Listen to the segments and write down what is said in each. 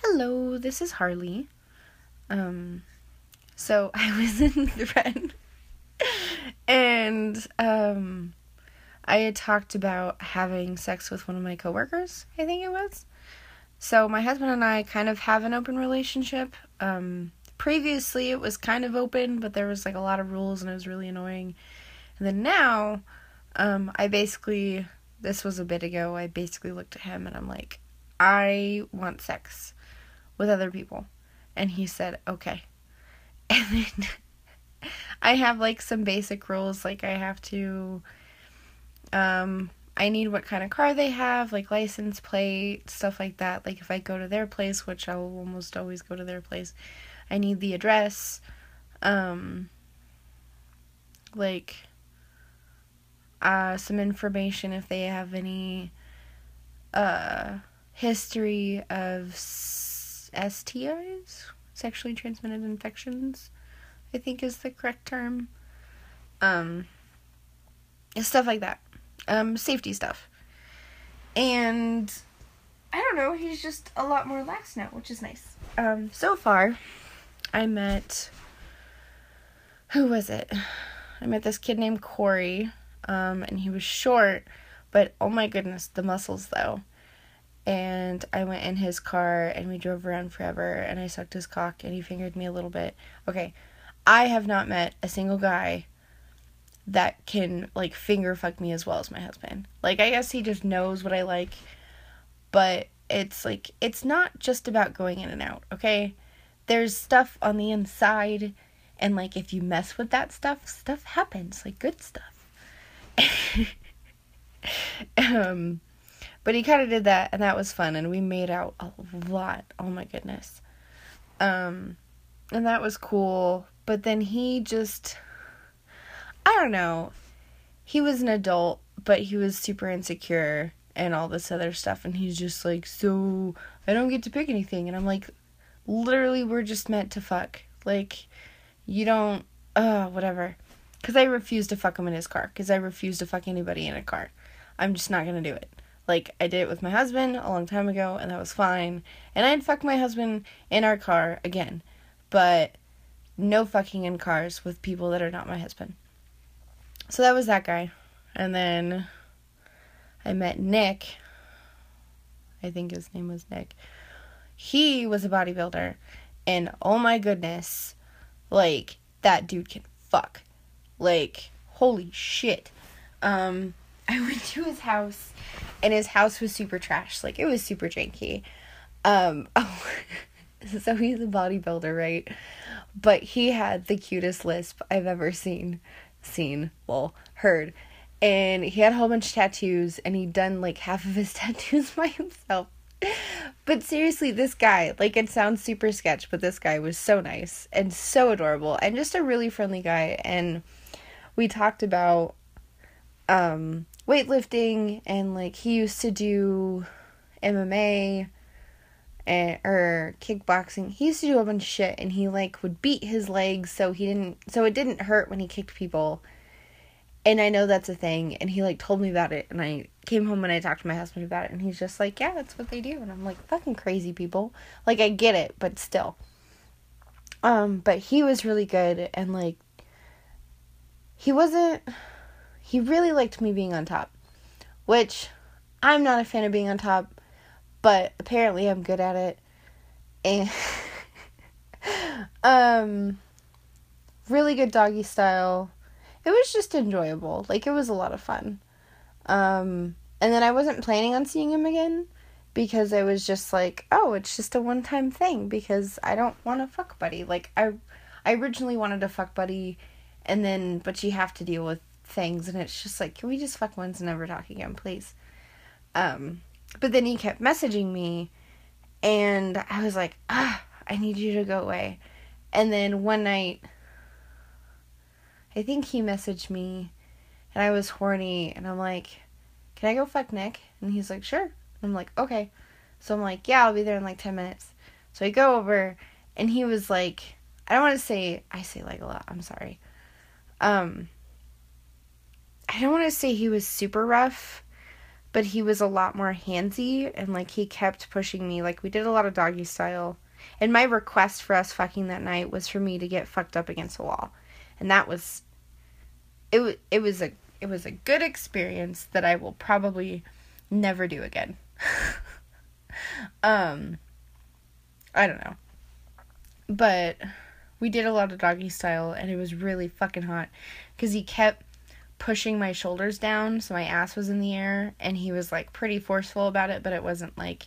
Hello, this is Harley. So I was in Thread, and I had talked about having sex with one of my coworkers, I think it was. So my husband and I kind of have an open relationship. Previously it was kind of open, but there was like a lot of rules and it was really annoying. And then now, this was a bit ago, I basically looked at him and I'm like, I want sex with other people. And he said, okay. And then I have like some basic rules, like I have to, I need what kind of car they have, like license plate, stuff like that. Like if I go to their place, which I will almost always go to their place, I need the address, some information if they have any, history of STIs, sexually transmitted infections, I think is the correct term. Stuff like that. Safety stuff. And I don't know, he's just a lot more lax now, which is nice. So far, I met, who was it? I met this kid named Corey, and he was short, but oh my goodness, the muscles though. And I went in his car and we drove around forever and I sucked his cock and he fingered me a little bit. Okay, I have not met a single guy that can like finger fuck me as well as my husband. Like, I guess he just knows what I like, but it's like, it's not just about going in and out, okay? There's stuff on the inside, and like if you mess with that stuff happens, like good stuff. But he kind of did that, and that was fun, and we made out a lot. Oh my goodness. And that was cool. But then he just, I don't know. He was an adult, but he was super insecure and all this other stuff, and he's just like, so I don't get to pick anything. And I'm like, literally, we're just meant to fuck. Like, you don't, whatever. Because I refuse to fuck him in his car. Because I refuse to fuck anybody in a car. I'm just not going to do it. Like, I did it with my husband a long time ago, and that was fine. And I'd fuck my husband in our car again. But no fucking in cars with people that are not my husband. So that was that guy. And then I met Nick. I think his name was Nick. He was a bodybuilder. And oh my goodness, like, that dude can fuck. Like, holy shit. I went to his house, and his house was super trash. Like, it was super janky. So he's a bodybuilder, right? But he had the cutest lisp I've ever heard. And he had a whole bunch of tattoos, and he'd done, like, half of his tattoos by himself. But seriously, this guy, like, it sounds super sketch, but this guy was so nice and so adorable and just a really friendly guy. And we talked about, weightlifting, and like he used to do MMA or kickboxing. He used to do a bunch of shit, and he like would beat his legs so it didn't hurt when he kicked people. And I know that's a thing, and he like told me about it, and I came home and I talked to my husband about it, and he's just like, yeah, that's what they do. And I'm like, fucking crazy people. Like, I get it, but still. But he was really good, and like he really liked me being on top, which I'm not a fan of being on top, but apparently I'm good at it. And really good doggy style. It was just enjoyable. Like, it was a lot of fun. And then I wasn't planning on seeing him again, because I was just like, oh, it's just a one-time thing, because I don't want a fuck buddy. Like, I originally wanted a fuck buddy, but you have to deal with things, and it's just like, can we just fuck once and never talk again, please? But then he kept messaging me, and I was like, I need you to go away. And then one night, I think he messaged me, and I was horny, and I'm like, can I go fuck Nick? And he's like, sure. And I'm like, okay. So I'm like, yeah, I'll be there in like 10 minutes. So I go over, and he was like, I say like a lot, I'm sorry. I don't want to say he was super rough, but he was a lot more handsy, and, like, he kept pushing me. Like, we did a lot of doggy style, and my request for us fucking that night was for me to get fucked up against a wall, and that was, it was a good experience that I will probably never do again. I don't know, but we did a lot of doggy style, and it was really fucking hot, because he kept pushing my shoulders down, so my ass was in the air, and he was, like, pretty forceful about it, but it wasn't, like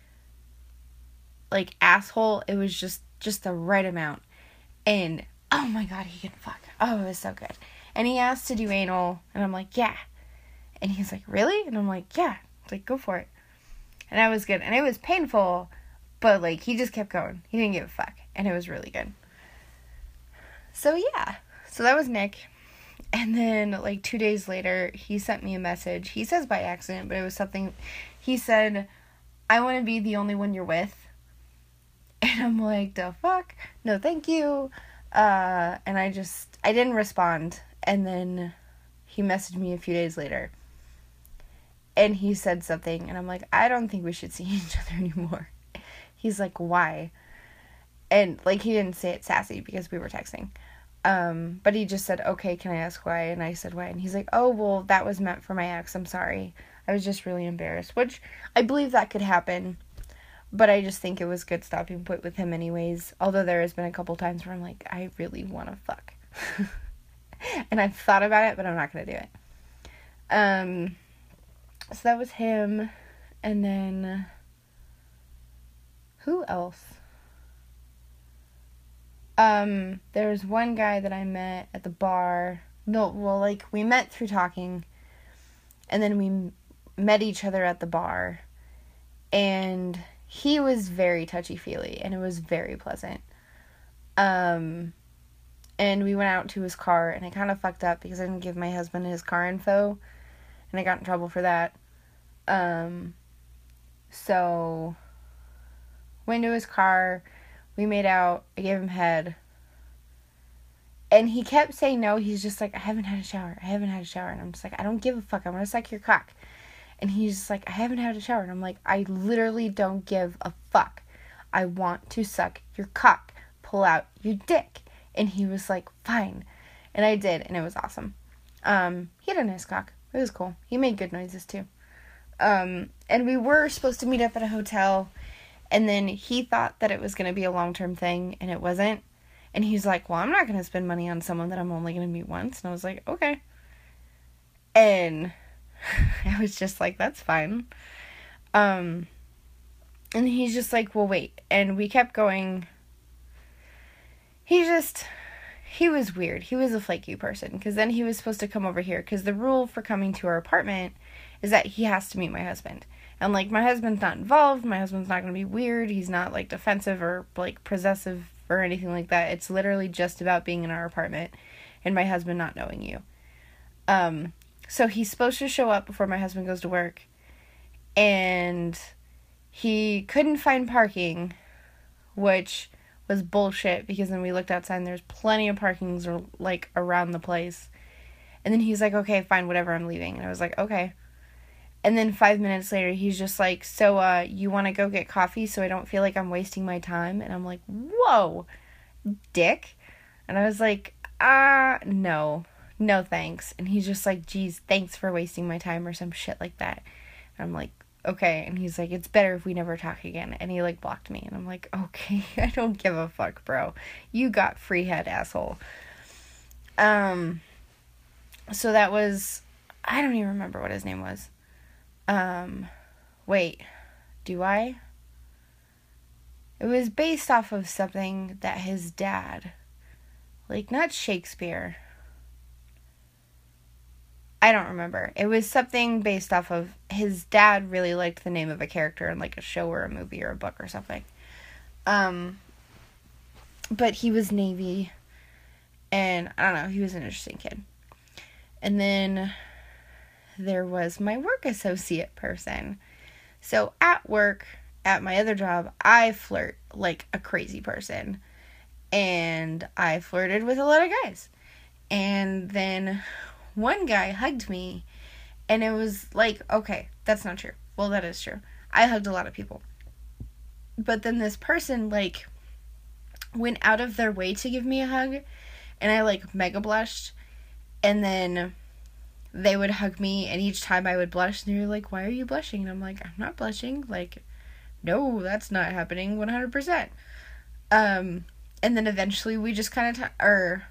asshole. It was just the right amount, and, oh my god, he can fuck. Oh, it was so good. And he asked to do anal, and I'm like, yeah, and he's like, really? And I'm like, yeah, like, go for it. And I was good, and it was painful, but, like, he just kept going. He didn't give a fuck, and it was really good. So, yeah, so that was Nick. And then, like, 2 days later, he sent me a message. He says by accident, but it was something. He said, I want to be the only one you're with. And I'm like, the fuck? No, thank you. And I didn't respond. And then he messaged me a few days later. And he said something. And I'm like, I don't think we should see each other anymore. He's like, why? And, like, he didn't say it sassy because we were texting. But he just said, okay, can I ask why? And I said, why? And he's like, oh, well, that was meant for my ex. I'm sorry. I was just really embarrassed, which I believe that could happen, but I just think it was good stopping point with him anyways. Although there has been a couple times where I'm like, I really want to fuck. And I've thought about it, but I'm not going to do it. So that was him. And then who else? There was one guy that I met at the bar. No, well, like, we met through talking, and then we met each other at the bar, and he was very touchy-feely, and it was very pleasant. And we went out to his car, and I kind of fucked up because I didn't give my husband his car info, and I got in trouble for that. So, went to his car, we made out, I gave him head, and he kept saying no. He's just like, I haven't had a shower, and I'm just like, I don't give a fuck, I'm gonna suck your cock. And he's just like, I haven't had a shower, and I'm like, I literally don't give a fuck, I want to suck your cock, pull out your dick. And he was like, fine, and I did, and it was awesome. He had a nice cock, it was cool, he made good noises too. And we were supposed to meet up at a hotel. And then he thought that it was going to be a long-term thing, and it wasn't. And he's like, well, I'm not going to spend money on someone that I'm only going to meet once. And I was like, okay. And I was just like, that's fine. And he's just like, well, wait. And we kept going. He was weird. He was a flaky person. Because then he was supposed to come over here. Because the rule for coming to our apartment is that he has to meet my husband. And, like, my husband's not involved. My husband's not going to be weird. He's not, like, defensive or, like, possessive or anything like that. It's literally just about being in our apartment and my husband not knowing you. So he's supposed to show up before my husband goes to work. And he couldn't find parking, which was bullshit, because then we looked outside and there's plenty of parkings, like, around the place. And then he's like, okay, fine, whatever, I'm leaving. And I was like, okay. And then 5 minutes later, he's just like, so, you want to go get coffee so I don't feel like I'm wasting my time? And I'm like, whoa, dick. And I was like, no thanks. And he's just like, geez, thanks for wasting my time, or some shit like that. And I'm like, okay. And he's like, it's better if we never talk again. And he, like, blocked me. And I'm like, okay, I don't give a fuck, bro. You got free head, asshole. So that was, I don't even remember what his name was. Wait, do I? It was based off of something that his dad, like, not Shakespeare. I don't remember. It was something based off of, his dad really liked the name of a character in, like, a show or a movie or a book or something. But he was Navy, and I don't know, he was an interesting kid. And then there was my work associate person. So at work, at my other job, I flirt like a crazy person. And I flirted with a lot of guys. And then one guy hugged me, And it was like, okay, that's not true. Well, that is true. I hugged a lot of people. But then this person, like, went out of their way to give me a hug, and I, like, mega blushed, and then they would hug me, and each time I would blush, and they were like, why are you blushing? And I'm like, I'm not blushing. Like, no, that's not happening 100%. And then eventually we just kind of,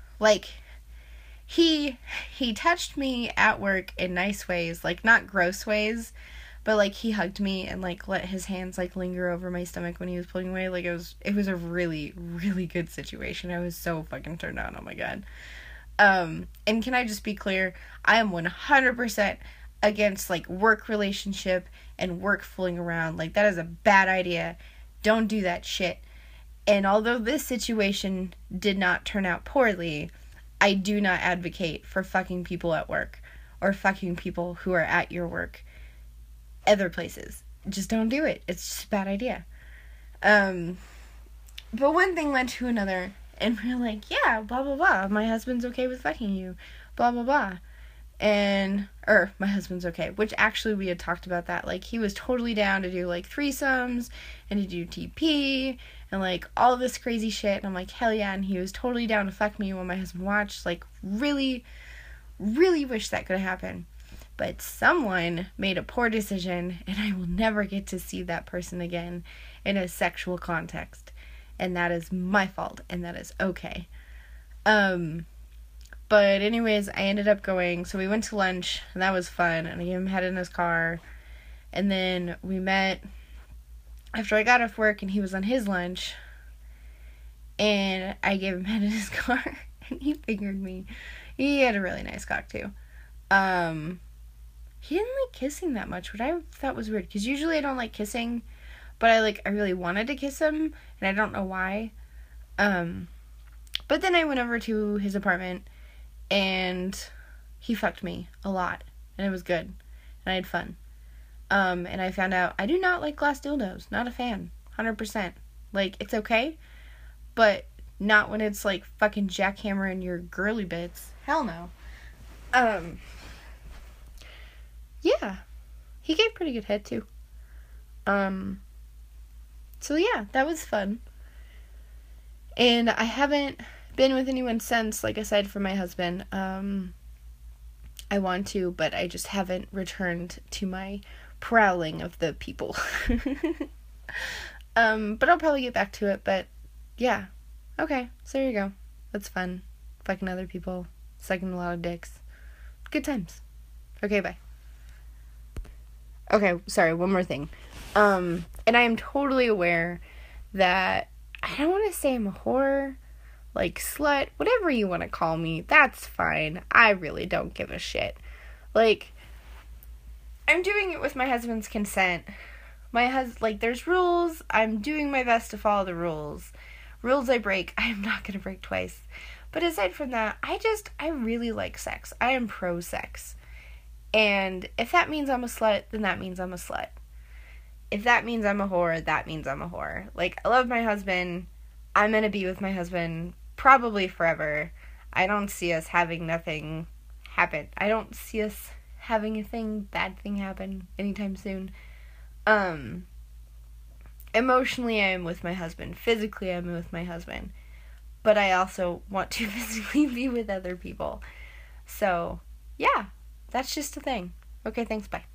he touched me at work in nice ways, like, not gross ways, but, like, he hugged me and, like, let his hands, like, linger over my stomach when he was pulling away. Like, it was a really, really good situation. I was so fucking turned on. Oh, my God. And can I just be clear? I am 100% against, like, work relationship and work fooling around. Like, that is a bad idea. Don't do that shit. And although this situation did not turn out poorly, I do not advocate for fucking people at work or fucking people who are at your work other places. Just don't do it. It's just a bad idea. But one thing led to another, and we're like, yeah, blah, blah, blah. My husband's okay with fucking you. Blah, blah, blah. My husband's okay. Which actually we had talked about that. Like, he was totally down to do, like, threesomes and to do TP and, like, all of this crazy shit. And I'm like, hell yeah. And he was totally down to fuck me when my husband watched. Like, really, really wish that could happen. But someone made a poor decision, and I will never get to see that person again in a sexual context. And that is my fault, and that is okay. But anyways, I ended up going, so we went to lunch, and that was fun, and I gave him a head in his car, and then we met after I got off work, and he was on his lunch, and I gave him a head in his car, and he fingered me. He had a really nice cock, too. He didn't like kissing that much, which I thought was weird, because usually I don't like kissing, but I really wanted to kiss him, and I don't know why. But then I went over to his apartment, and he fucked me a lot, and it was good, and I had fun. And I found out I do not like glass dildos. Not a fan. 100%. Like, it's okay, but not when it's, like, fucking jackhammering your girly bits. Hell no. Yeah. He gave pretty good head, too. So yeah, that was fun. And I haven't been with anyone since, like, aside from my husband. I want to, but I just haven't returned to my prowling of the people. But I'll probably get back to it, but yeah. Okay, so there you go. That's fun. Fucking other people. Sucking a lot of dicks. Good times. Okay, bye. Okay, sorry, one more thing. And I am totally aware that I don't want to say I'm a whore, like, slut, whatever you want to call me, that's fine. I really don't give a shit. Like, I'm doing it with my husband's consent. There's rules. I'm doing my best to follow the rules. Rules I break, I'm not gonna break twice. But aside from that, I really like sex. I am pro-sex. And if that means I'm a slut, then that means I'm a slut. If that means I'm a whore, that means I'm a whore. Like, I love my husband. I'm gonna be with my husband probably forever. I don't see us having nothing happen. I don't see us having a bad thing happen anytime soon. Emotionally, I am with my husband. Physically, I'm with my husband. But I also want to physically be with other people. So, yeah, that's just a thing. Okay, thanks, bye.